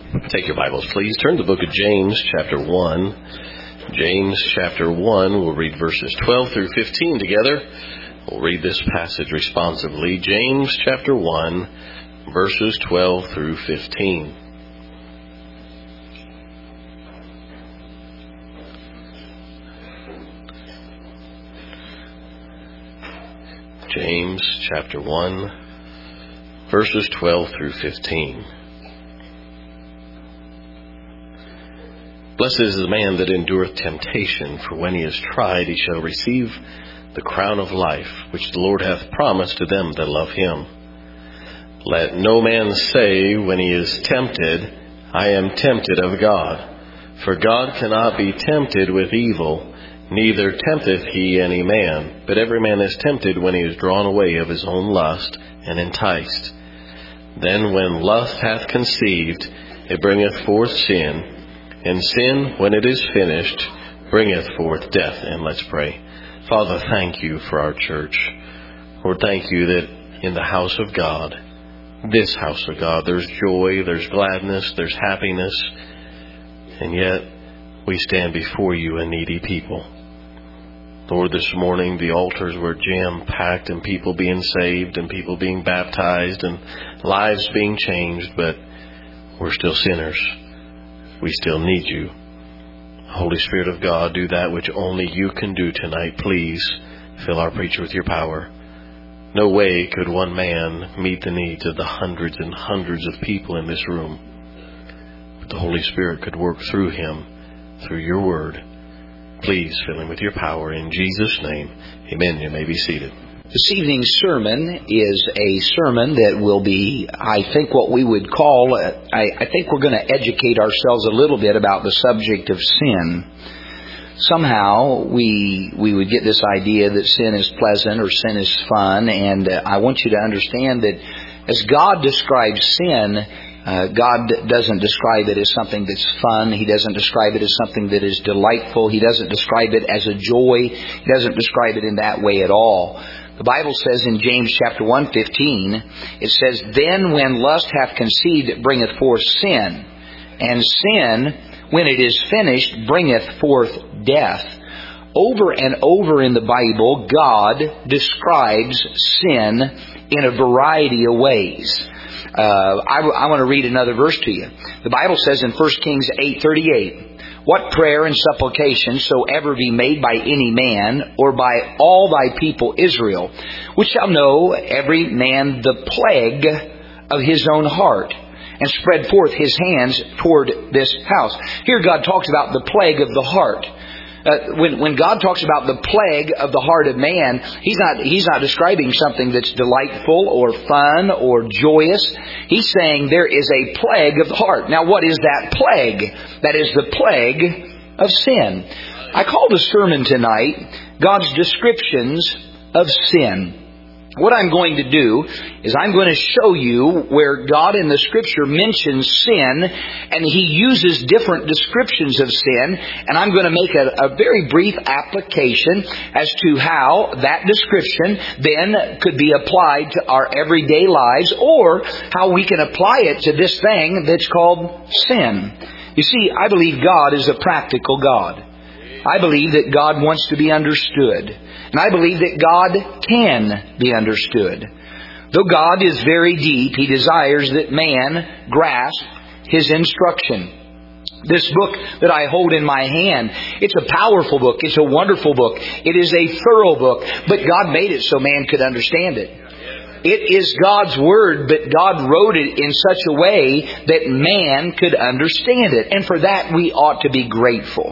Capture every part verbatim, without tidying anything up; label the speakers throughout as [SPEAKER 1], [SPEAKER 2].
[SPEAKER 1] Take your Bibles, please. Turn to the book of James, chapter one. James, chapter one. We'll read verses twelve through fifteen together. We'll read this passage responsively. James, chapter one, verses twelve through fifteen. James, chapter one, verses twelve through fifteen. Blessed is the man that endureth temptation, for when he is tried, he shall receive the crown of life, which the Lord hath promised to them that love him. Let no man say when he is tempted, I am tempted of God. For God cannot be tempted with evil, neither tempteth he any man. But every man is tempted when he is drawn away of his own lust, and enticed. Then when lust hath conceived, it bringeth forth sin. And sin, when it is finished, bringeth forth death. And let's pray. Father, thank you for our church. Lord, thank you that in the house of God, this house of God, there's joy, there's gladness, there's happiness. And yet, we stand before you a needy people. Lord, this morning the altars were jam-packed and people being saved and people being baptized and lives being changed, but we're still sinners. We still need you. Holy Spirit of God, do that which only you can do tonight. Please fill our preacher with your power. No way could one man meet the needs of the hundreds and hundreds of people in this room. But the Holy Spirit could work through him, through your word. Please fill him with your power in Jesus' name. Amen. You may be seated.
[SPEAKER 2] This evening's sermon is a sermon that will be, I think, what we would call, uh, I, I think we're going to educate ourselves a little bit about the subject of sin. Somehow we we would get this idea that sin is pleasant or sin is fun, and uh, I want you to understand that as God describes sin, uh, God doesn't describe it as something that's fun. He doesn't describe it as something that is delightful. He doesn't describe it as a joy. He doesn't describe it in that way at all. The Bible says in James chapter one fifteen, it says, Then when lust hath conceived, it bringeth forth sin. And sin, when it is finished, bringeth forth death. Over and over in the Bible, God describes sin in a variety of ways. Uh, I, I want to read another verse to you. The Bible says in First Kings eight thirty-eight, What prayer and supplication soever be made by any man, or by all thy people Israel, which shall know every man the plague of his own heart, and spread forth his hands toward this house. Here God talks about the plague of the heart. Uh, when, when God talks about the plague of the heart of man, He's not He's not describing something that's delightful or fun or joyous. He's saying there is a plague of the heart. Now, what is that plague? That is the plague of sin. I called a sermon tonight, God's descriptions of sin. What I'm going to do is I'm going to show you where God in the Scripture mentions sin, and He uses different descriptions of sin, and I'm going to make a, a very brief application as to how that description then could be applied to our everyday lives, or how we can apply it to this thing that's called sin. You see, I believe God is a practical God. I believe that God wants to be understood. And I believe that God can be understood. Though God is very deep, He desires that man grasp His instruction. This book that I hold in my hand, it's a powerful book. It's a wonderful book. It is a thorough book. But God made it so man could understand it. It is God's Word, but God wrote it in such a way that man could understand it. And for that we ought to be grateful.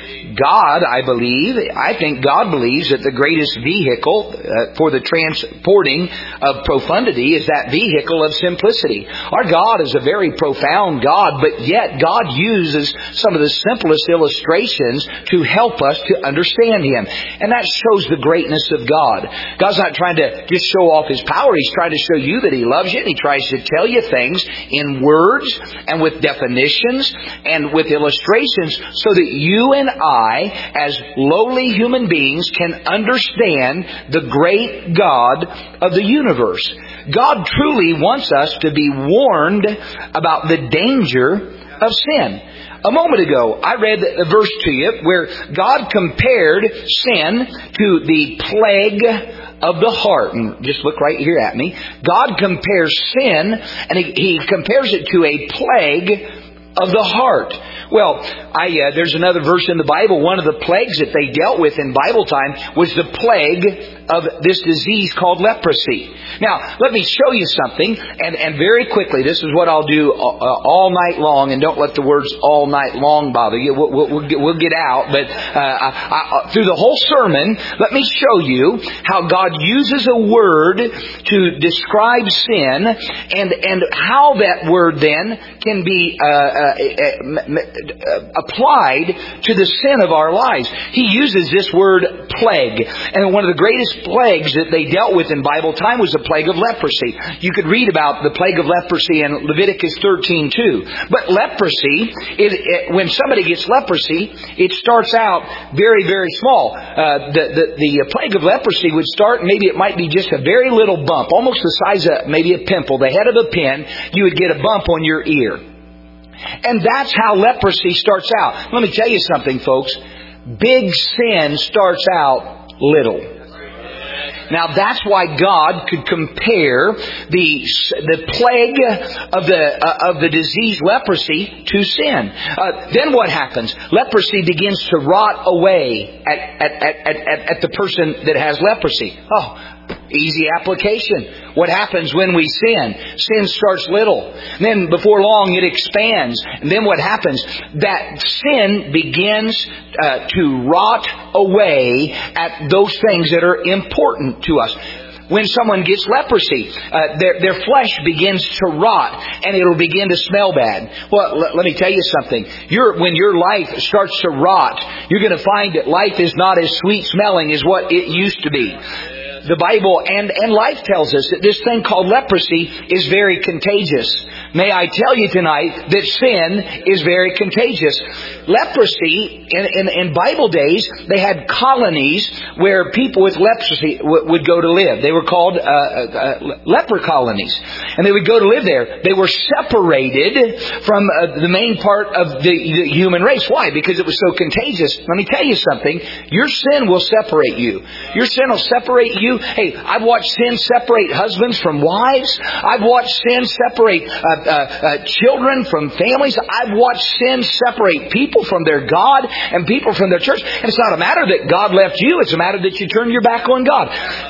[SPEAKER 2] God, I believe, I think God believes that the greatest vehicle uh, for the transporting of profundity is that vehicle of simplicity. Our God is a very profound God, but yet God uses some of the simplest illustrations to help us to understand Him. And that shows the greatness of God. God's not trying to just show off His power. He's trying to show you that He loves you, and He tries to tell you things in words and with definitions and with illustrations so that you and I I, as lowly human beings, can understand the great God of the universe. God truly wants us to be warned about the danger of sin. A moment ago, I read a verse to you where God compared sin to the plague of the heart. And just look right here at me. God compares sin, and He, he compares it to a plague of the heart. Well, I uh, there's another verse in the Bible. One of the plagues that they dealt with in Bible time was the plague of this disease called leprosy. Now, let me show you something, and, and very quickly, this is what I'll do all, uh, all night long, and don't let the words all night long bother you. We'll, we'll, we'll, get, we'll get out, but uh, I, I, through the whole sermon, let me show you how God uses a word to describe sin, and, and how that word then can be uh, uh, applied to the sin of our lives. He uses this word plague, and one of the greatest plagues that they dealt with in Bible time was the plague of leprosy. You could read about the plague of leprosy in Leviticus thirteen two. But leprosy, it, it, when somebody gets leprosy, it starts out very, very small. Uh, the, the, the plague of leprosy would start, maybe it might be just a very little bump, almost the size of maybe a pimple, the head of a pin. You would get a bump on your ear. And that's how leprosy starts out. Let me tell you something, folks. Big sin starts out little. Now that's why God could compare the the plague of the uh, of the disease leprosy to sin. Uh, then what happens? Leprosy begins to rot away at at, at, at, at the person that has leprosy. Oh, easy application. What happens when we sin? Sin starts little. And then before long it expands. And then what happens? That sin begins uh, to rot away at those things that are important to us. When someone gets leprosy, uh, their, their flesh begins to rot, and it'll begin to smell bad. Well, l- let me tell you something. Your, when your life starts to rot, you're going to find that life is not as sweet smelling as what it used to be. The Bible and, and life tells us that this thing called leprosy is very contagious. May I tell you tonight that sin is very contagious. Leprosy, in, in, in Bible days, they had colonies where people with leprosy w- would go to live. They were called uh, uh, leper colonies. And they would go to live there. They were separated from uh, the main part of the, the human race. Why? Because it was so contagious. Let me tell you something. Your sin will separate you. Your sin will separate you. Hey, I've watched sin separate husbands from wives. I've watched sin separate uh, uh, uh, children from families. I've watched sin separate people from their God and people from their church. And it's not a matter that God left you. It's a matter that you turn your back on God.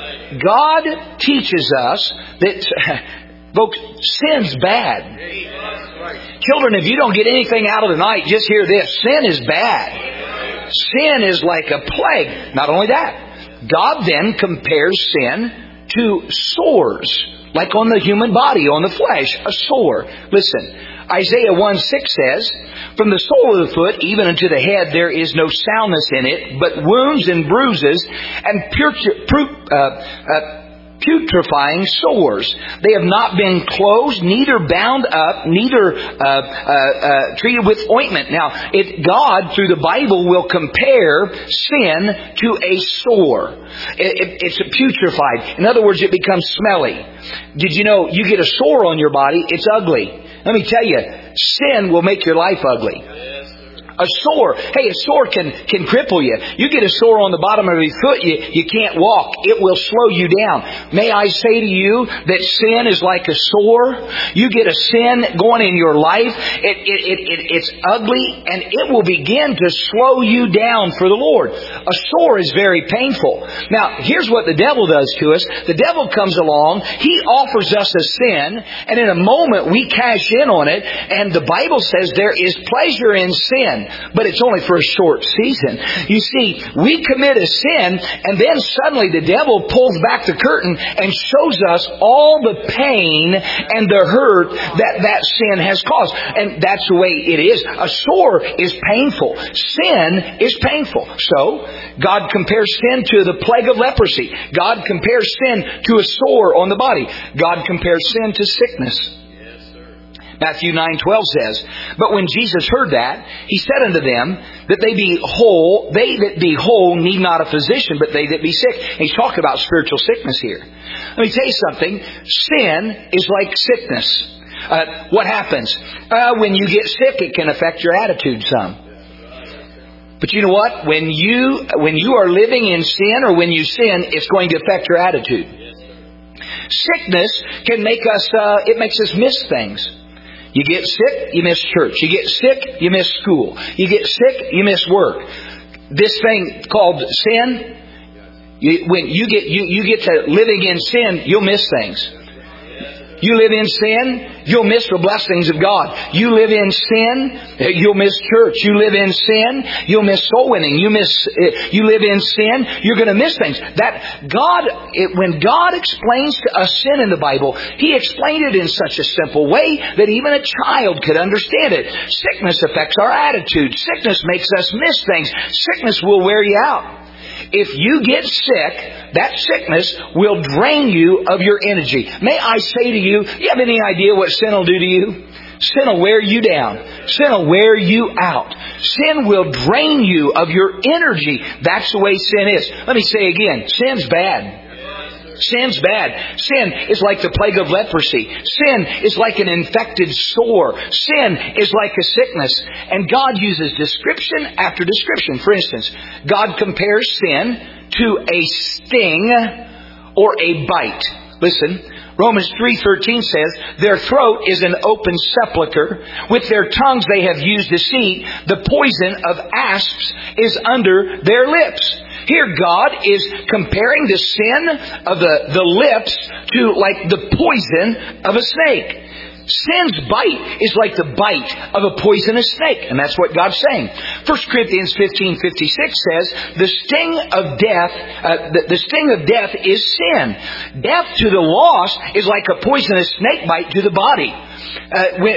[SPEAKER 2] God teaches us that, folks, sin's bad. Children, if you don't get anything out of the night, just hear this. Sin is bad. Sin is like a plague. Not only that, God then compares sin to sores, like on the human body, on the flesh, a sore. Listen, Isaiah one six says, "From the sole of the foot even unto the head there is no soundness in it, but wounds and bruises and putri- uh, uh, putrefying sores. They have not been closed, neither bound up, neither uh, uh, uh, treated with ointment." Now, it, God, through the Bible, will compare sin to a sore. It, it, it's putrefied. In other words, it becomes smelly. Did you know you get a sore on your body, it's ugly? Let me tell you, sin will make your life ugly. A sore. Hey, a sore can, can cripple you. You get a sore on the bottom of your foot, you, you can't walk. It will slow you down. May I say to you that sin is like a sore? You get a sin going in your life, it, it, it, it, it's ugly, and it will begin to slow you down for the Lord. A sore is very painful. Now, here's what the devil does to us. The devil comes along, he offers us a sin, and in a moment we cash in on it, and the Bible says there is pleasure in sin. But it's only for a short season. You see, we commit a sin, and then suddenly the devil pulls back the curtain and shows us all the pain and the hurt that that sin has caused. And that's the way it is. A sore is painful. Sin is painful. So, God compares sin to the plague of leprosy. God compares sin to a sore on the body. God compares sin to sickness. Matthew nine twelve says, "But when Jesus heard that, He said unto them, that they be whole, they that be whole need not a physician, but they that be sick." And He's talking about spiritual sickness here. Let me tell you something. Sin is like sickness. Uh, what happens? Uh, when you get sick, it can affect your attitude some. But you know what? When you when you are living in sin, or when you sin, it's going to affect your attitude. Sickness can make us, uh, it makes us miss things. You get sick, you miss church. You get sick, you miss school. You get sick, you miss work. This thing called sin, you, when you get you, you get to living in sin, you'll miss things. You live in sin, you'll miss the blessings of God. You live in sin, you'll miss church. You live in sin, you'll miss soul winning. You miss. You live in sin, you're going to miss things. That God, it, when God explains to us sin in the Bible, He explained it in such a simple way that even a child could understand it. Sickness affects our attitude. Sickness makes us miss things. Sickness will wear you out. If you get sick, that sickness will drain you of your energy. May I say to you, you have any idea what sin will do to you? Sin will wear you down. Sin will wear you out. Sin will drain you of your energy. That's the way sin is. Let me say again, sin's bad. Sin's bad. Sin is like the plague of leprosy. Sin is like an infected sore. Sin is like a sickness. And God uses description after description. For instance, God compares sin to a sting or a bite. Listen, Romans three thirteen says, "Their throat is an open sepulchre. With their tongues they have used deceit. The poison of asps is under their lips." Here God is comparing the sin of the, the lips to like the poison of a snake. Sin's bite is like the bite of a poisonous snake. And that's what God's saying. First Corinthians fifteen fifty-six says, the sting of death, uh, the, the sting of death is sin. Death to the lost is like a poisonous snake bite to the body. Uh, we,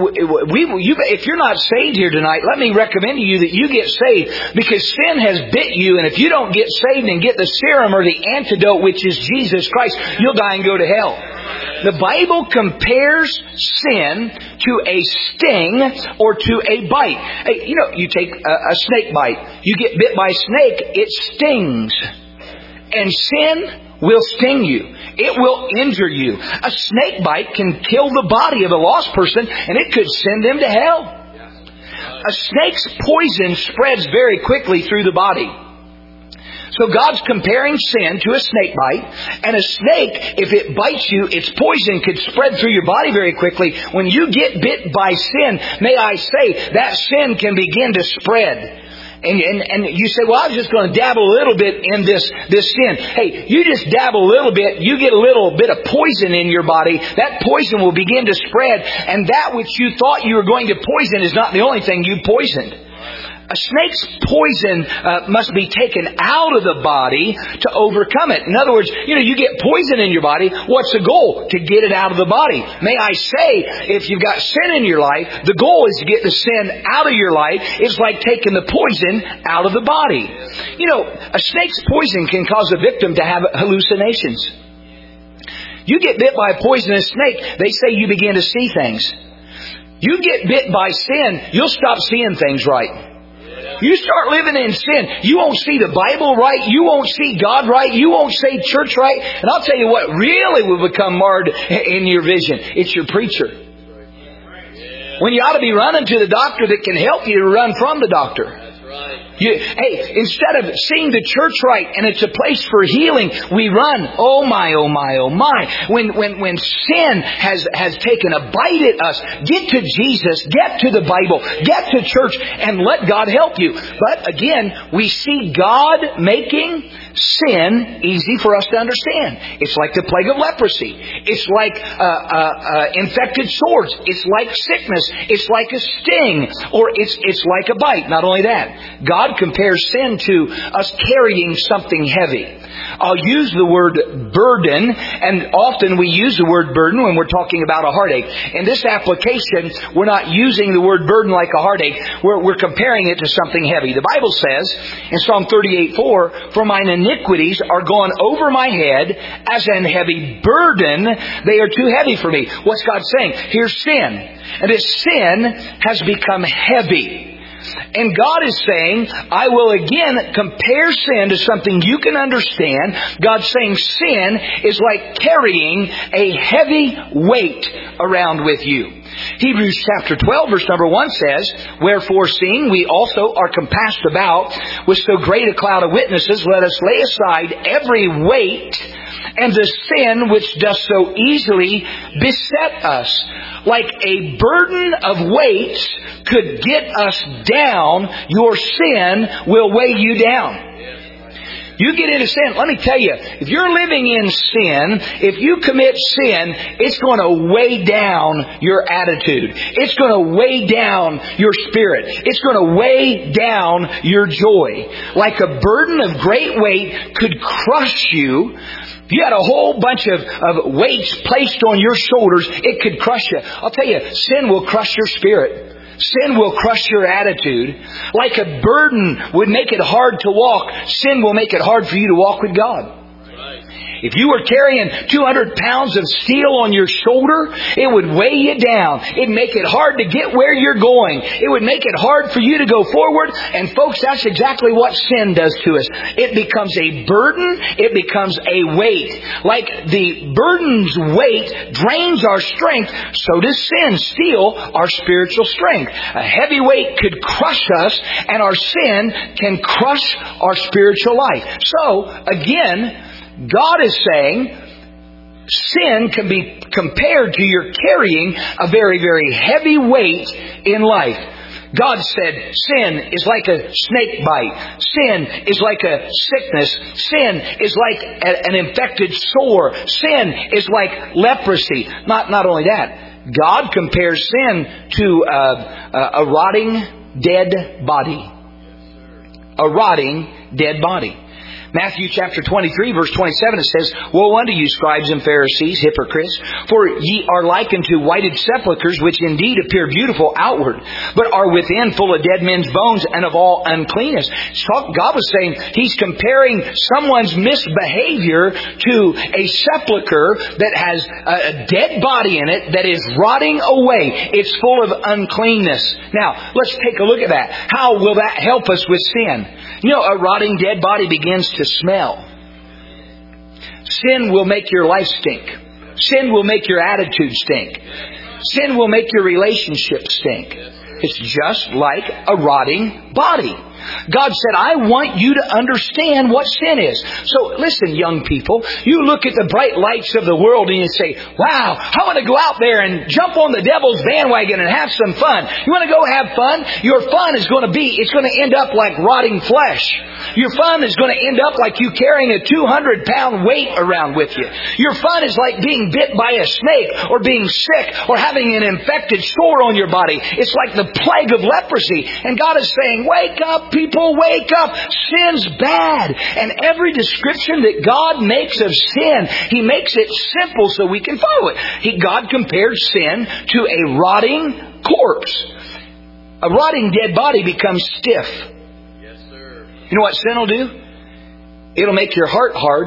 [SPEAKER 2] we, we, you, if you're not saved here tonight, let me recommend to you that you get saved, because sin has bit you, and if you don't get saved and get the serum or the antidote, which is Jesus Christ, you'll die and go to hell. The Bible compares sin to a sting or to a bite. Hey, you know, you take a, a snake bite. You get bit by a snake, it stings. And sin will sting you. It will injure you. A snake bite can kill the body of a lost person, and it could send them to hell. A snake's poison spreads very quickly through the body. So God's comparing sin to a snake bite. And a snake, if it bites you, its poison could spread through your body very quickly. When you get bit by sin, may I say, that sin can begin to spread. And, and, and you say, well, I was just going to dabble a little bit in this, this sin. Hey, you just dabble a little bit, you get a little bit of poison in your body. That poison will begin to spread. And that which you thought you were going to poison is not the only thing you poisoned. A snake's poison uh, must be taken out of the body to overcome it. In other words, you know, you get poison in your body. What's the goal? To get it out of the body. May I say, if you've got sin in your life, the goal is to get the sin out of your life. It's like taking the poison out of the body. You know, a snake's poison can cause a victim to have hallucinations. You get bit by a poisonous snake, they say you begin to see things. You get bit by sin, you'll stop seeing things right. You start living in sin, you won't see the Bible right, you won't see God right, you won't see church right. And I'll tell you what really will become marred in your vision. It's your preacher. When you ought to be running to the doctor that can help you to run from the doctor. You, hey, instead of seeing the church right and it's a place for healing, we run. Oh my, oh my, oh my. When when when sin has, has taken a bite at us, get to Jesus, get to the Bible, get to church, and let God help you. But again, we see God making sin easy for us to understand. It's like the plague of leprosy. It's like uh, uh, uh, infected sores. It's like sickness. It's like a sting. Or it's it's like a bite. Not only that, God compares sin to us carrying something heavy. I'll use the word burden, and often we use the word burden when we're talking about a heartache. In this application, we're not using the word burden like a heartache. We're, we're comparing it to something heavy. The Bible says in Psalm thirty-eight four, "For mine iniquities are gone over my head as an heavy burden. They are too heavy for me." What's God saying? Here's sin. And this sin has become heavy. And God is saying, I will again compare sin to something you can understand. God's saying sin is like carrying a heavy weight around with you. Hebrews chapter twelve verse number one says, "Wherefore seeing we also are compassed about with so great a cloud of witnesses, let us lay aside every weight and the sin which doth so easily beset us." Like a burden of weights could get us down, your sin will weigh you down. You get into sin, let me tell you, if you're living in sin, if you commit sin, it's going to weigh down your attitude. It's going to weigh down your spirit. It's going to weigh down your joy. Like a burden of great weight could crush you. If you had a whole bunch of, of weights placed on your shoulders, it could crush you. I'll tell you, sin will crush your spirit. Sin will crush your attitude. Like a burden would make it hard to walk, sin will make it hard for you to walk with God. If you were carrying two hundred pounds of steel on your shoulder, it would weigh you down. It'd make it hard to get where you're going. It would make it hard for you to go forward. And folks, that's exactly what sin does to us. It becomes a burden. It becomes a weight. Like the burden's weight drains our strength, so does sin steal our spiritual strength. A heavy weight could crush us, and our sin can crush our spiritual life. So, again, God is saying sin can be compared to your carrying a very, very heavy weight in life. God said sin is like a snake bite. Sin is like a sickness. Sin is like a, an infected sore. Sin is like leprosy. Not, not only that, God compares sin to a, a, a rotting dead body. A rotting dead body. Matthew chapter twenty-three verse twenty-seven, it says, "Woe unto you, scribes and Pharisees, hypocrites, for ye are likened to whited sepulchres, which indeed appear beautiful outward, but are within full of dead men's bones and of all uncleanness." God was saying He's comparing someone's misbehavior to a sepulcher that has a dead body in it that is rotting away. It's full of uncleanness. Now, let's take a look at that. How will that help us with sin? You know, a rotting dead body begins to smell. Sin will make your life stink. Sin will make your attitude stink. Sin will make your relationship stink. It's just like a rotting body. God said, I want you to understand what sin is. So listen, young people, you look at the bright lights of the world and you say, wow, I want to go out there and jump on the devil's bandwagon and have some fun. You want to go have fun? Your fun is going to be, it's going to end up like rotting flesh. Your fun is going to end up like you carrying a two hundred pound weight around with you. Your fun is like being bit by a snake or being sick or having an infected sore on your body. It's like the plague of leprosy. And God is saying, wake up, people, wake up. Sin's bad. And every description that God makes of sin, He makes it simple so we can follow it. He, God compared sin to a rotting corpse. A rotting dead body becomes stiff.
[SPEAKER 1] Yes, sir.
[SPEAKER 2] You know what sin will do? It'll make your heart hard.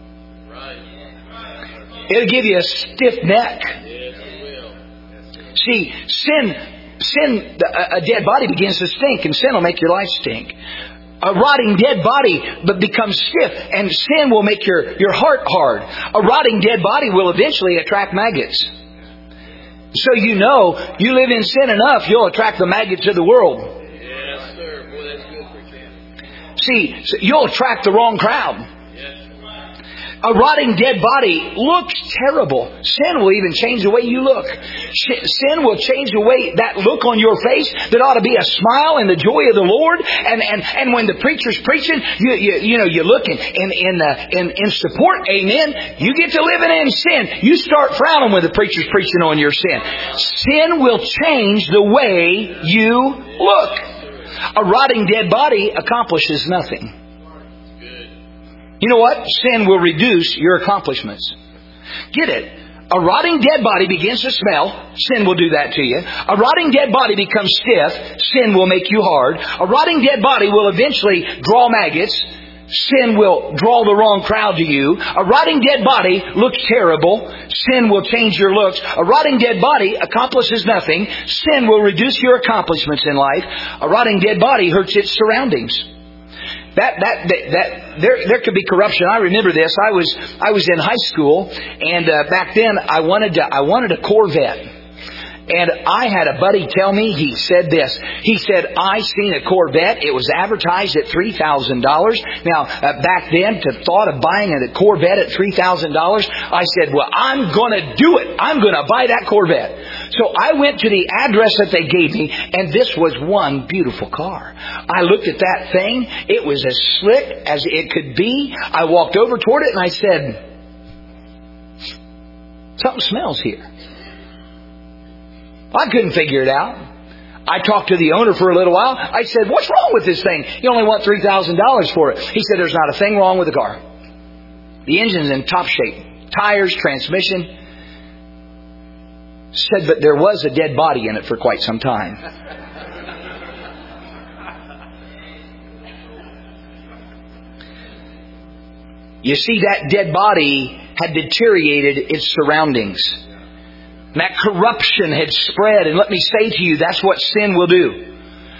[SPEAKER 1] Right.
[SPEAKER 2] It'll give you a stiff neck.
[SPEAKER 1] Yes, it will.
[SPEAKER 2] See, sin... Sin, a dead body begins to stink, and sin will make your life stink. A rotting dead body but becomes stiff, and sin will make your, your heart hard. A rotting dead body will eventually attract maggots. So you know, you live in sin enough, you'll attract the maggots of the world.
[SPEAKER 1] Yes, sir. Boy, that's good for sin.
[SPEAKER 2] See, so you'll attract the wrong crowd. A rotting dead body looks terrible. Sin will even change the way you look. Sin will change the way, that look on your face that ought to be a smile and the joy of the Lord. And and, and when the preacher's preaching, you you, you know you look in in in, uh, in in support. Amen. You get to living in sin. You start frowning when the preacher's preaching on your sin. Sin will change the way you look. A rotting dead body accomplishes nothing. You know what? Sin will reduce your accomplishments. Get it? A rotting dead body begins to smell. Sin will do that to you. A rotting dead body becomes stiff. Sin will make you hard. A rotting dead body will eventually draw maggots. Sin will draw the wrong crowd to you. A rotting dead body looks terrible. Sin will change your looks. A rotting dead body accomplishes nothing. Sin will reduce your accomplishments in life. A rotting dead body hurts its surroundings. That that that, that there there could be corruption. I remember this. I was I was in high school, and uh, back then I wanted to, I wanted a Corvette. And I had a buddy tell me, he said this. He said, I seen a Corvette. It was advertised at three thousand dollars. Now, uh, back then, to thought of buying a Corvette at three thousand dollars, I said, well, I'm going to do it. I'm going to buy that Corvette. So I went to the address that they gave me, and this was one beautiful car. I looked at that thing. It was as slick as it could be. I walked over toward it, and I said, something smells here. I couldn't figure it out. I talked to the owner for a little while. I said, what's wrong with this thing? You only want three thousand dollars for it. He said, there's not a thing wrong with the car. The engine's in top shape. Tires, transmission. Said, but there was a dead body in it for quite some time. You see, that dead body had deteriorated its surroundings. That corruption had spread. And let me say to you, that's what sin will do.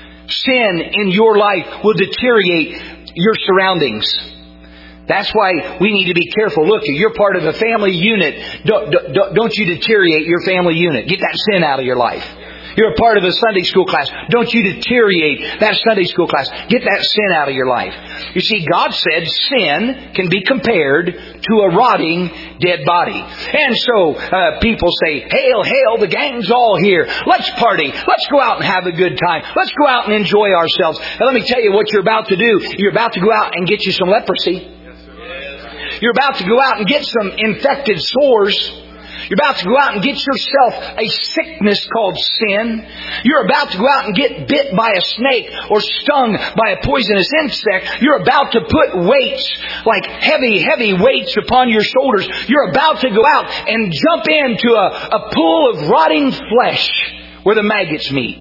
[SPEAKER 2] Sin in your life will deteriorate your surroundings. That's why we need to be careful. Look, you're part of a family unit. Don't, don't, don't you deteriorate your family unit. Get that sin out of your life. You're a part of a Sunday school class. Don't you deteriorate that Sunday school class. Get that sin out of your life. You see, God said sin can be compared to a rotting dead body. And so uh, people say, hail, hail, the gang's all here. Let's party. Let's go out and have a good time. Let's go out and enjoy ourselves. And let me tell you what you're about to do. You're about to go out and get you some leprosy. You're about to go out and get some infected sores. You're about to go out and get yourself a sickness called sin. You're about to go out and get bit by a snake or stung by a poisonous insect. You're about to put weights, like heavy, heavy weights upon your shoulders. You're about to go out and jump into a, a pool of rotting flesh where the maggots meet.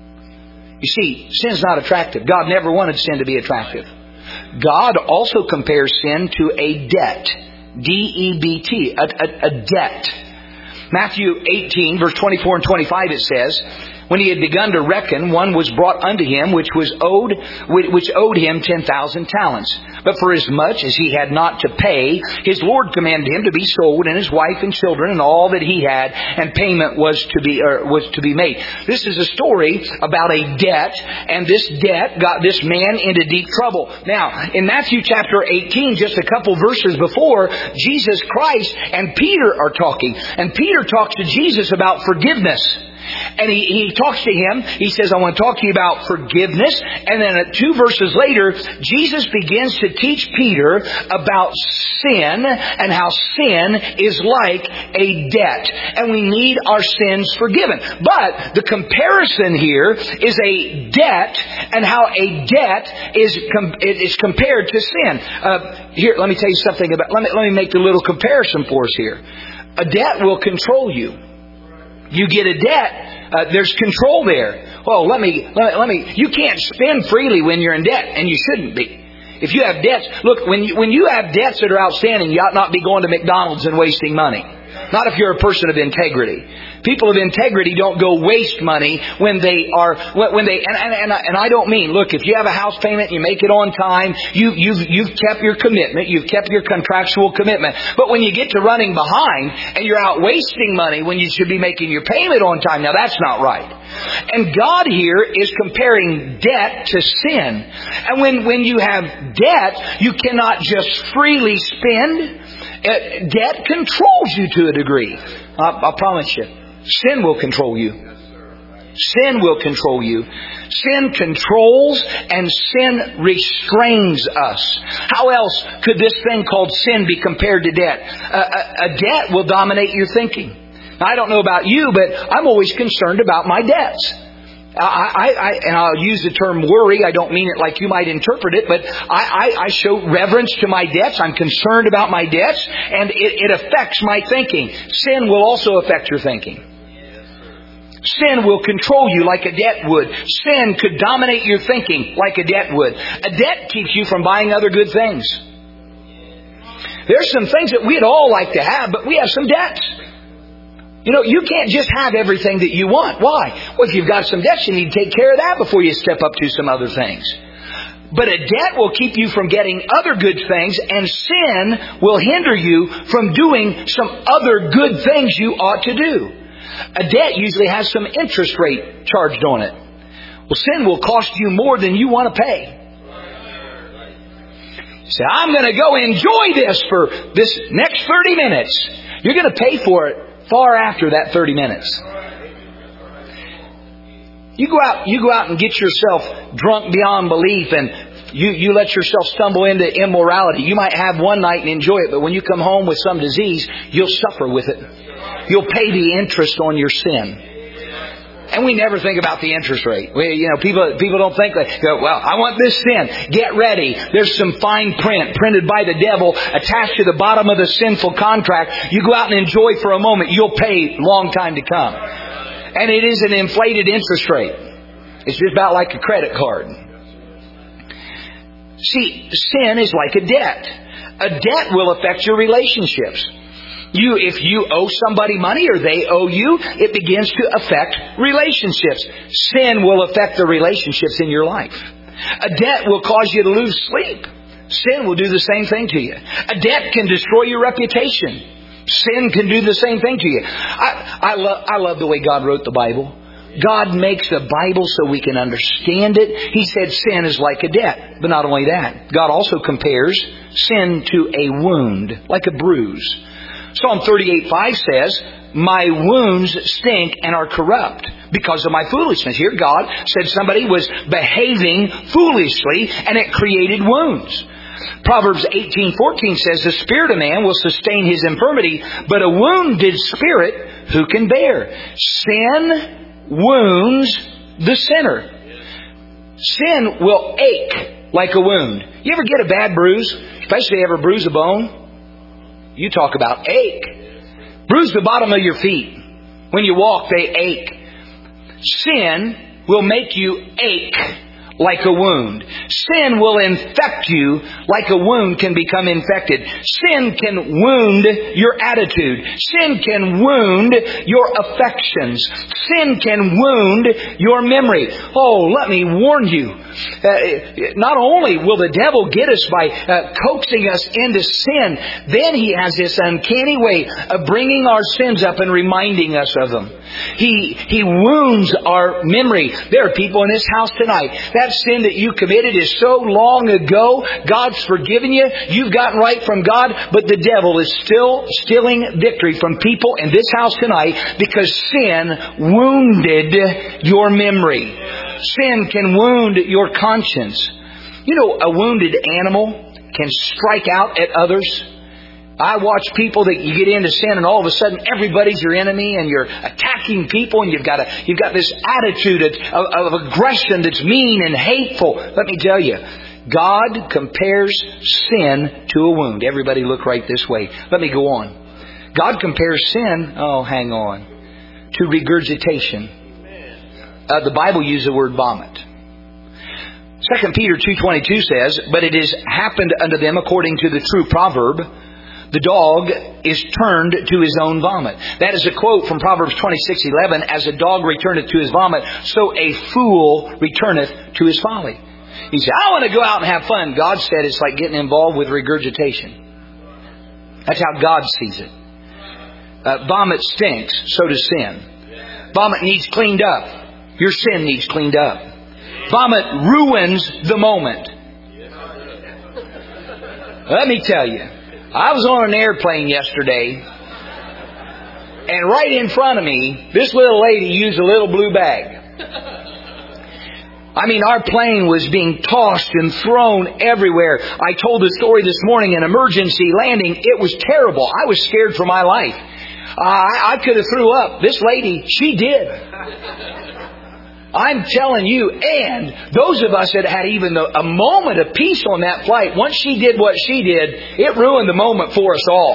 [SPEAKER 2] You see, sin's not attractive. God never wanted sin to be attractive. God also compares sin to a debt. D E B T, a, a, a debt. Matthew eighteen, verse twenty-four and twenty-five, it says, when he had begun to reckon, one was brought unto him which was owed, which owed him ten thousand talents. But for as much as he had not to pay, his Lord commanded him to be sold, and his wife and children and all that he had, and payment was to be or was to be made. This is a story about a debt, and this debt got this man into deep trouble. Now, in Matthew chapter eighteen, just a couple verses before, Jesus Christ and Peter are talking, and Peter talks to Jesus about forgiveness. And he, he talks to him. He says, I want to talk to you about forgiveness. And then two verses later, Jesus begins to teach Peter about sin and how sin is like a debt. And we need our sins forgiven. But the comparison here is a debt and how a debt is, com- is compared to sin. Uh, here, let me tell you something about, let me, let me make a little comparison for us here. A debt will control you. You get a debt, uh, there's control there. Well, let me, let me, let me, you can't spend freely when you're in debt, and you shouldn't be. If you have debts, look, when you, when you have debts that are outstanding, you ought not be going to McDonald's and wasting money. Not if you're a person of integrity. People of integrity don't go waste money when they are, when they, and, and, and, I, and I don't mean, look, if you have a house payment, you make it on time, you, you've, you've kept your commitment, you've kept your contractual commitment. But when you get to running behind and you're out wasting money when you should be making your payment on time, now that's not right. And God here is comparing debt to sin. And when, when you have debt, you cannot just freely spend. Uh, debt controls you to a degree. I, I promise you. Sin will control you. Sin will control you. Sin controls and sin restrains us. How else could this thing called sin be compared to debt? A, a, a debt will dominate your thinking. Now, I don't know about you, but I'm always concerned about my debts. I, I, and I'll use the term worry. I don't mean it like you might interpret it, but I, I, I show reverence to my debts. I'm concerned about my debts, and it, it affects my thinking. Sin will also affect your thinking. Sin will control you like a debt would. Sin could dominate your thinking like a debt would. A debt keeps you from buying other good things. There's some things that we'd all like to have, but we have some debts. You know, you can't just have everything that you want. Why? Well, if you've got some debts, you need to take care of that before you step up to some other things. But a debt will keep you from getting other good things, and sin will hinder you from doing some other good things you ought to do. A debt usually has some interest rate charged on it. Well, sin will cost you more than you want to pay. You say, I'm going to go enjoy this for this next thirty minutes. You're going to pay for it far after that thirty minutes. You go out, you go out and get yourself drunk beyond belief, and you, you let yourself stumble into immorality. You might have one night and enjoy it, but when you come home with some disease, you'll suffer with it. You'll pay the interest on your sin. And we never think about the interest rate. We, you know, people people don't think like, well, I want this sin. Get ready. There's some fine print printed by the devil attached to the bottom of the sinful contract. You go out and enjoy for a moment. You'll pay a long time to come. And it is an inflated interest rate. It's just about like a credit card. See, sin is like a debt. A debt will affect your relationships. You, if you owe somebody money or they owe you, it begins to affect relationships. Sin will affect the relationships in your life. A debt will cause you to lose sleep. Sin will do the same thing to you. A debt can destroy your reputation. Sin can do the same thing to you. I, I, lo- I love the way God wrote the Bible. God makes a Bible so we can understand it. He said sin is like a debt. But not only that, God also compares sin to a wound, like a bruise. Psalm thirty-eight five says, my wounds stink and are corrupt because of my foolishness. Here God said somebody was behaving foolishly and it created wounds. Proverbs eighteen fourteen says, the spirit of man will sustain his infirmity, but a wounded spirit who can bear? Sin wounds the sinner. Sin will ache like a wound. You ever get a bad bruise? Especially ever bruise a bone? You talk about ache. Bruise the bottom of your feet. When you walk, they ache. Sin will make you ache like a wound. Sin will infect you like a wound can become infected. Sin can wound your attitude. Sin can wound your affections. Sin can wound your memory. Oh, let me warn you. Uh, not only will the devil get us by uh, coaxing us into sin, then he has this uncanny way of bringing our sins up and reminding us of them. He he wounds our memory. There are people in this house tonight. That sin that you committed is so long ago. God's forgiven you. You've gotten right from God. But the devil is still stealing victory from people in this house tonight because sin wounded your memory. Sin can wound your conscience. You know, a wounded animal can strike out at others. I watch people that you get into sin and all of a sudden everybody's your enemy and you're attacking people and you've got a, you've got this attitude of, of, of aggression that's mean and hateful. Let me tell you, God compares sin to a wound. Everybody look right this way. Let me go on. God compares sin, oh hang on, to regurgitation. Uh, the Bible uses the word vomit. Second Peter two twenty-two says, but it has happened unto them according to the true proverb, the dog is turned to his own vomit. That is a quote from Proverbs twenty-six eleven. As a dog returneth to his vomit, so a fool returneth to his folly. He said, I want to go out and have fun. God said it's like getting involved with regurgitation. That's how God sees it. Uh, vomit stinks, so does sin. Vomit needs cleaned up. Your sin needs cleaned up. Vomit ruins the moment. Let me tell you, I was on an airplane yesterday, and right in front of me, this little lady used a little blue bag. I mean, our plane was being tossed and thrown everywhere. I told the story this morning, an emergency landing. It was terrible. I was scared for my life. I, I could have threw up. This lady, she did. I'm telling you, and those of us that had even a moment of peace on that flight, once she did what she did, it ruined the moment for us all.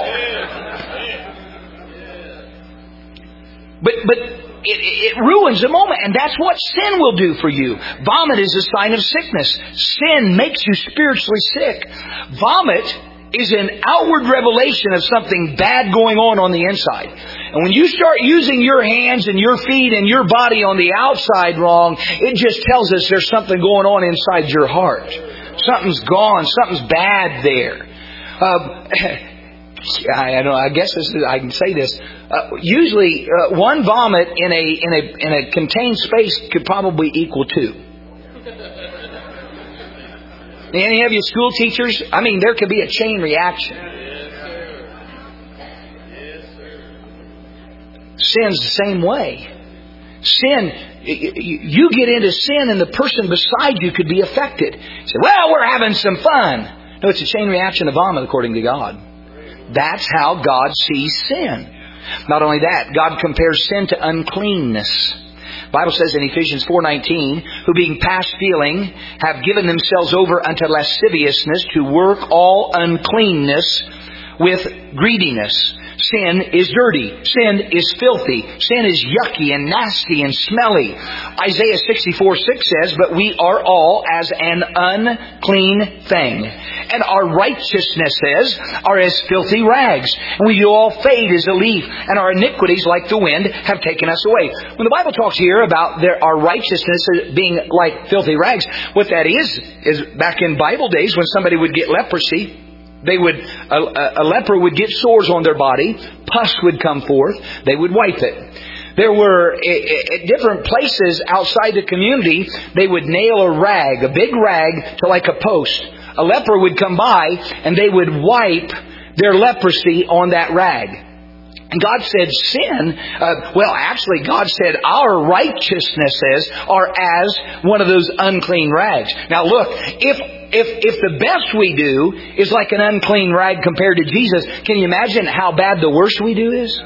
[SPEAKER 2] But but it, it ruins the moment, and that's what sin will do for you. Vomit is a sign of sickness. Sin makes you spiritually sick. Vomit is an outward revelation of something bad going on on the inside. And when you start using your hands and your feet and your body on the outside wrong, it just tells us there's something going on inside your heart. Something's gone. Something's bad there. Uh, I, I don't know. I guess this is, I can say this. Uh, usually, uh, one vomit in a in a in a contained space could probably equal two. Any of you school teachers? I mean, there could be a chain reaction. Sin's the same way. Sin, you get into sin and the person beside you could be affected. You say, well, we're having some fun. No, it's a chain reaction of vomit according to God. That's how God sees sin. Not only that, God compares sin to uncleanness. The Bible says in Ephesians four nineteen, who being past feeling have given themselves over unto lasciviousness to work all uncleanness with greediness. Sin is dirty. Sin is filthy. Sin is yucky and nasty and smelly. Isaiah sixty-four six says, but we are all as an unclean thing. And our righteousness says, are as filthy rags. And we do all fade as a leaf. And our iniquities, like the wind, have taken us away. When the Bible talks here about their, our righteousness being like filthy rags, what that is, is back in Bible days when somebody would get leprosy, They would a, a leper would get sores on their body, pus would come forth, they would wipe it. There were, at different places outside the community, they would nail a rag, a big rag, to like a post. A leper would come by and they would wipe their leprosy on that rag. And God said sin, uh, well actually God said our righteousnesses are as one of those unclean rags. Now look, if If if the best we do is like an unclean rag compared to Jesus, can you imagine how bad the worst we do is?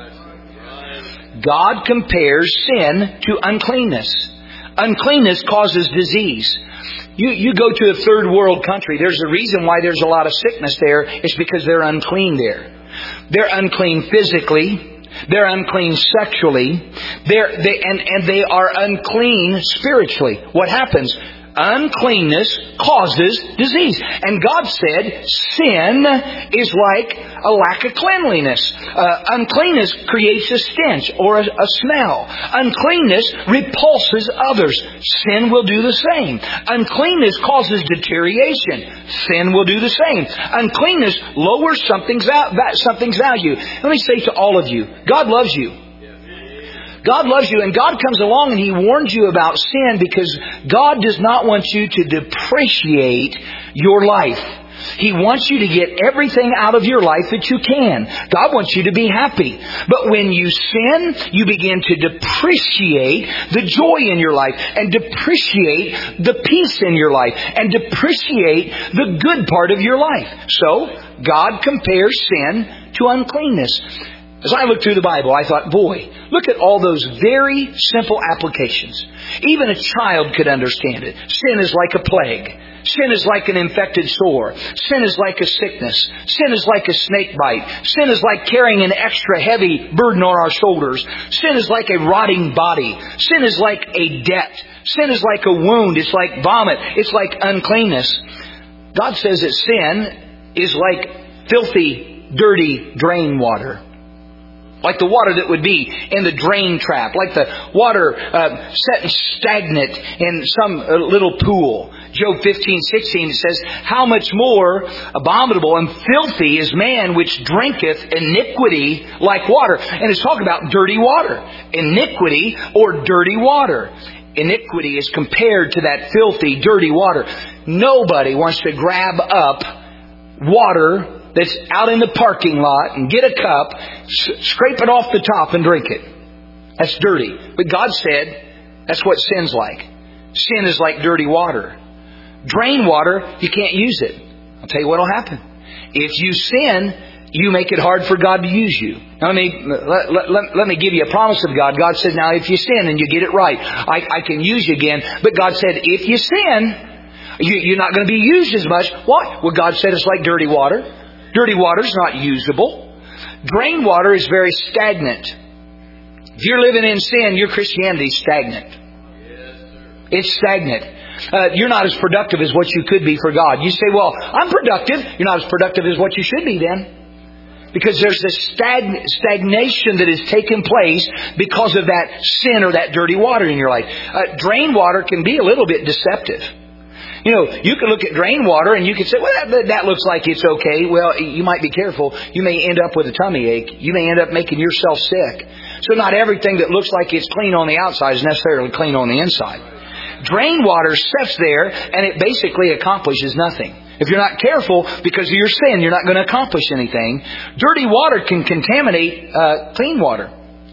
[SPEAKER 2] God compares sin to uncleanness. Uncleanness causes disease. You you go to a third world country, there's a reason why there's a lot of sickness there. It's because they're unclean there. They're unclean physically. They're unclean sexually. They're, they, and, and they are unclean spiritually. What happens? Uncleanness causes disease. And God said sin is like a lack of cleanliness. Uh, uncleanness creates a stench or a, a smell. Uncleanness repulses others. Sin will do the same. Uncleanness causes deterioration. Sin will do the same. Uncleanness lowers something's, something's value. Let me say to all of you, God loves you. God loves you, and God comes along and He warns you about sin because God does not want you to depreciate your life. He wants you to get everything out of your life that you can. God wants you to be happy. But when you sin, you begin to depreciate the joy in your life and depreciate the peace in your life and depreciate the good part of your life. So, God compares sin to uncleanness. As I looked through the Bible, I thought, boy, look at all those very simple applications. Even a child could understand it. Sin is like a plague. Sin is like an infected sore. Sin is like a sickness. Sin is like a snake bite. Sin is like carrying an extra heavy burden on our shoulders. Sin is like a rotting body. Sin is like a debt. Sin is like a wound. It's like vomit. It's like uncleanness. God says that sin is like filthy, dirty drain water. Like the water that would be in the drain trap. Like the water uh, set stagnant in some uh, little pool. Job fifteen sixteen says, how much more abominable and filthy is man which drinketh iniquity like water. And it's talking about dirty water. Iniquity or dirty water. Iniquity is compared to that filthy, dirty water. Nobody wants to grab up water that's out in the parking lot and get a cup, scrape it off the top and drink it. That's dirty. But God said that's what sin's like. Sin is like dirty water. Drain water, you can't use it. I'll tell you what will happen. If you sin, you make it hard for God to use you. Now, let me, let, let, let me give you a promise of God. God said, now if you sin and you get it right, I, I can use you again. But God said, if you sin, you, you're not going to be used as much. Why? Well, God said it's like dirty water. Dirty water is not usable. Drain water is very stagnant. If you're living in sin, your Christianity is stagnant. It's stagnant. Uh, you're not as productive as what you could be for God. You say, well, I'm productive. You're not as productive as what you should be then. Because there's this stagn- stagnation that has taken place because of that sin or that dirty water in your life. Uh, drain water can be a little bit deceptive. You know, you can look at drain water and you can say, well, that, that looks like it's okay. Well, you might be careful. You may end up with a tummy ache. You may end up making yourself sick. So not everything that looks like it's clean on the outside is necessarily clean on the inside. Drain water sits there and it basically accomplishes nothing. If you're not careful, because of your sin, you're not going to accomplish anything. Dirty water can contaminate uh, clean water.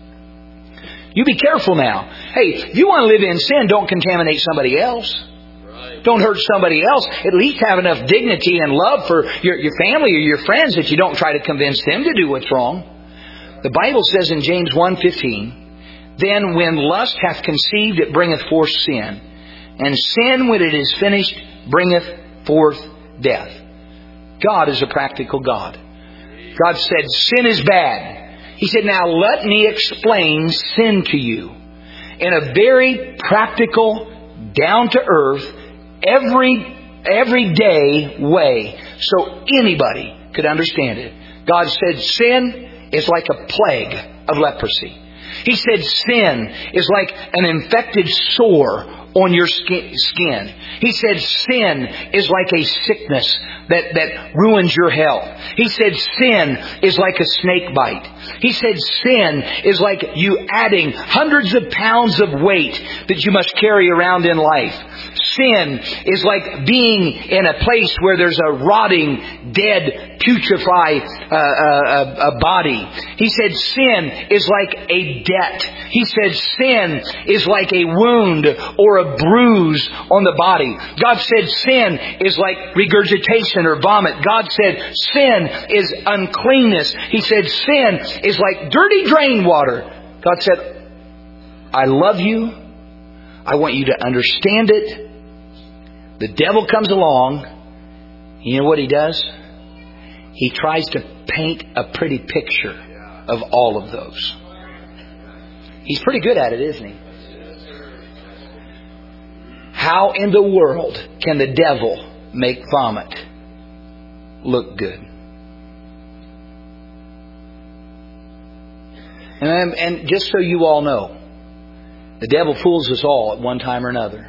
[SPEAKER 2] You be careful now. Hey, if you want to live in sin, don't contaminate somebody else. Right. Don't hurt somebody else. At least have enough dignity and love for your, your family or your friends that you don't try to convince them to do what's wrong. The Bible says in James one fifteen, then when lust hath conceived, it bringeth forth sin. And sin, when it is finished, bringeth forth death. God is a practical God. God said, sin is bad. He said, now let me explain sin to you in a very practical, down-to-earth, every, everyday way so anybody could understand it. God said, sin is like a plague of leprosy. He said, sin is like an infected sore on your skin. He said sin is like a sickness that, that ruins your health. He said sin is like a snake bite. He said sin is like you adding hundreds of pounds of weight that you must carry around in life. Sin is like being in a place where there's a rotting, dead, putrefied uh, uh, uh, body. He said sin is like a debt. He said sin is like a wound or a bruise on the body. God said sin is like regurgitation or vomit. God said sin is uncleanness. He said sin is like dirty drain water. God said, I love you. I want you to understand it. The devil comes along. You know what he does? He tries to paint a pretty picture of all of those. He's pretty good at it, isn't he? How in the world can the devil make vomit look good? And, and just so you all know, the devil fools us all at one time or another.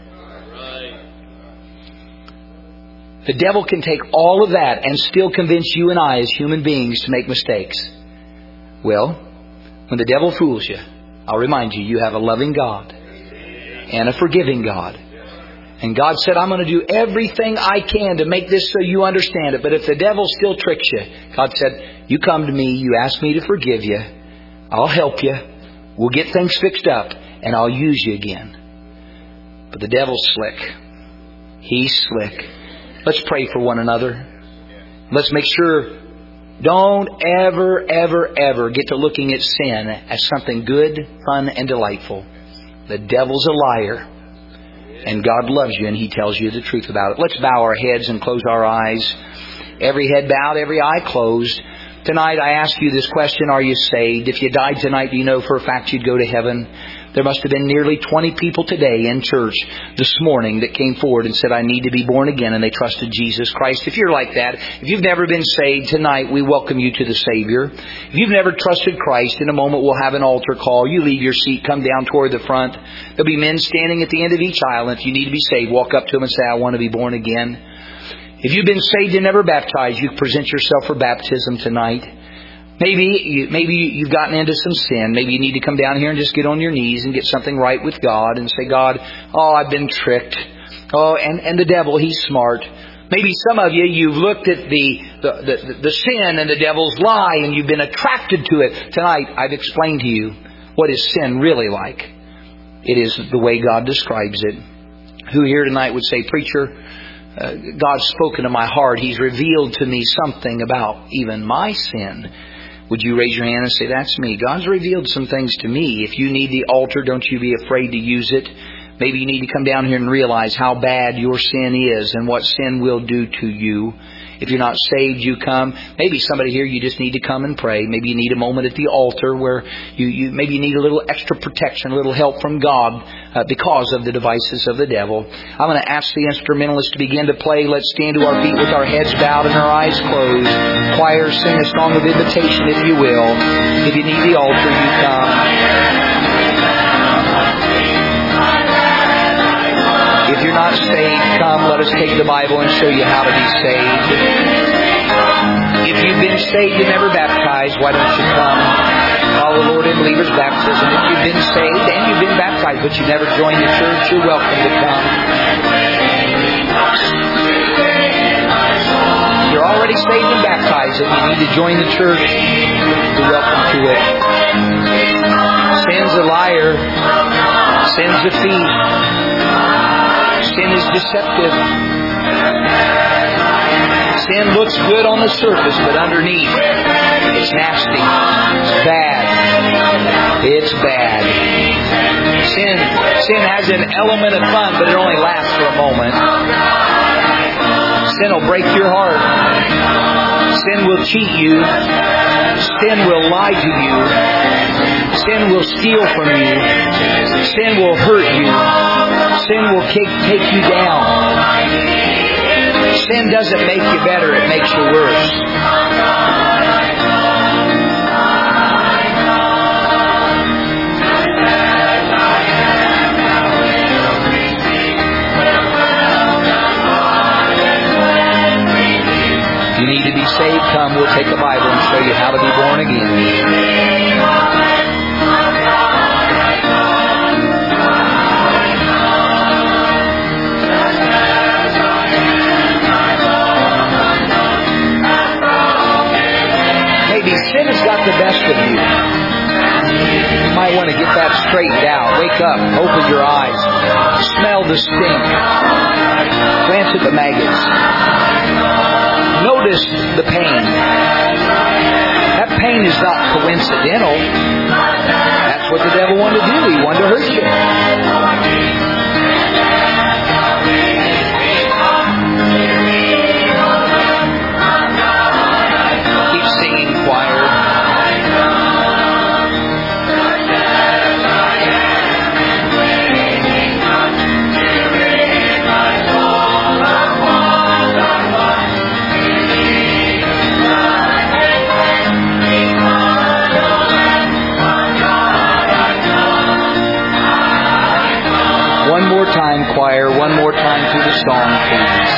[SPEAKER 2] The devil can take all of that and still convince you and I as human beings to make mistakes. Well, when the devil fools you, I'll remind you, you have a loving God and a forgiving God. And God said, I'm going to do everything I can to make this so you understand it. But if the devil still tricks you, God said, you come to me, you ask me to forgive you, I'll help you, we'll get things fixed up, and I'll use you again. But the devil's slick. He's slick. Let's pray for one another. Let's make sure, don't ever, ever, ever get to looking at sin as something good, fun, and delightful. The devil's a liar. And God loves you and He tells you the truth about it. Let's bow our heads and close our eyes. Every head bowed, every eye closed. Tonight I ask you this question, are you saved? If you died tonight, do you know for a fact you'd go to heaven? There must have been nearly twenty people today in church this morning that came forward and said, I need to be born again, and they trusted Jesus Christ. If you're like that, if you've never been saved, tonight we welcome you to the Savior. If you've never trusted Christ, in a moment we'll have an altar call. You leave your seat, come down toward the front. There'll be men standing at the end of each aisle, and if you need to be saved, walk up to them and say, I want to be born again. If you've been saved and never baptized, you present yourself for baptism tonight. Maybe you, maybe you've gotten into some sin. Maybe you need to come down here and just get on your knees and get something right with God and say, God, oh, I've been tricked. Oh, and, and the devil, he's smart. Maybe some of you, you've looked at the, the, the, the sin and the devil's lie and you've been attracted to it. Tonight, I've explained to you what is sin really like. It is the way God describes it. Who here tonight would say, Preacher, uh, God's spoken to my heart. He's revealed to me something about even my sin. Would you raise your hand and say, that's me? God's revealed some things to me. If you need the altar, don't you be afraid to use it. Maybe you need to come down here and realize how bad your sin is and what sin will do to you. If you're not saved, you come. Maybe somebody here, you just need to come and pray. Maybe you need a moment at the altar where you, you maybe you need a little extra protection, a little help from God uh, because of the devices of the devil. I'm going to ask the instrumentalists to begin to play. Let's stand to our feet with our heads bowed and our eyes closed. Choir, sing a song of invitation, if you will. If you need the altar, you come. If you're not saved, come, let us take the Bible and show you how to be saved. If you've been saved and never baptized, why don't you come? Follow the Lord in believer's baptism. If you've been saved and you've been baptized, but you've never joined the church, you're welcome to come. You're already saved and baptized and you need to join the church, you're welcome to it. Sin's a liar. Sin's a thief. Sin is deceptive. Sin looks good on the surface, but underneath, it's nasty. It's bad. It's bad. Sin, sin has an element of fun, but it only lasts for a moment. Sin will break your heart. Sin will cheat you. Sin will lie to you. Sin will steal from you. Sin will hurt you. Sin will take, take you down. Sin doesn't make you better, it makes you worse. If you need to be saved, come, we'll take the Bible and show you how to be born again. Sin has got the best of you. You might want to get that straightened out. Wake up. Open your eyes. Smell the stink. Glance at the maggots. Notice the pain. That pain is not coincidental. That's what the devil wanted to do. He wanted to hurt you. One more time, choir. One more time through the song, please.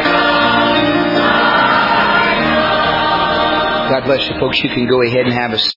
[SPEAKER 2] God bless you, folks. You can go ahead and have a